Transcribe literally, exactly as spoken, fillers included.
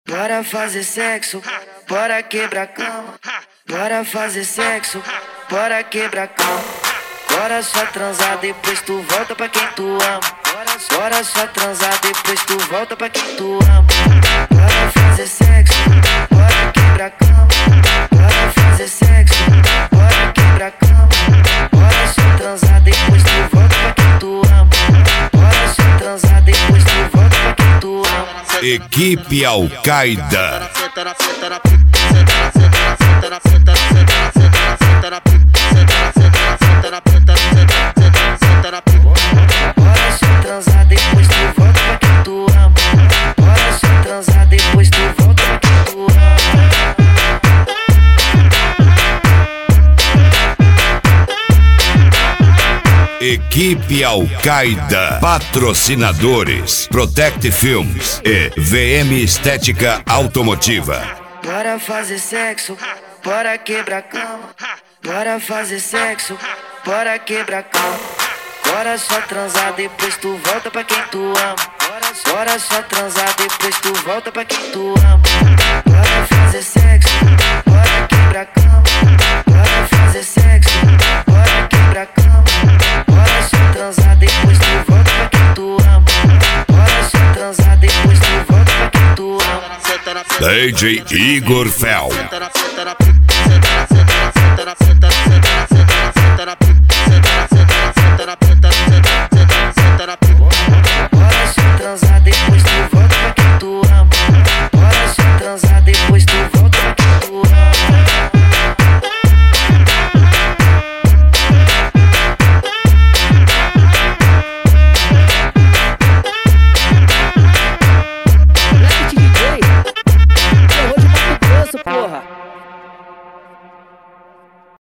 Bora fazer sexo, bora quebrar cama. Bora fazer sexo, bora quebrar cama. Bora só transar, depois tu volta pra quem tu ama. Bora só transar, depois tu volta pra quem tu ama. Bora fazer sexo, bora quebrar cama. Bora fazer sexo, bora quebrar cama. Bora só transar, depois tu volta pra quem tu ama. Bora só transar, depois tu volta pra quem tu ama. Equipe Al-Qaeda. Bora só transar, depois tu volta pra quem tu ama. Bora só transar, depois tu volta pra quem tu ama. Equipe Al-Qaeda. Patrocinadores: Protect Films e V M Estética Automotiva. Bora fazer sexo, bora quebrar cama. Bora fazer sexo, bora quebrar cama. Bora só transar, depois tu volta pra quem tu ama. Bora só transar, depois tu volta pra quem tu ama. Bora fazer sexo, bora quebrar cama. Bora fazer sexo, bora quebrar cama. Bora só transar, depois tu volta pra quem tu ama. Bora só transar, depois tu volta pra quem tu ama. D J Igor Fel.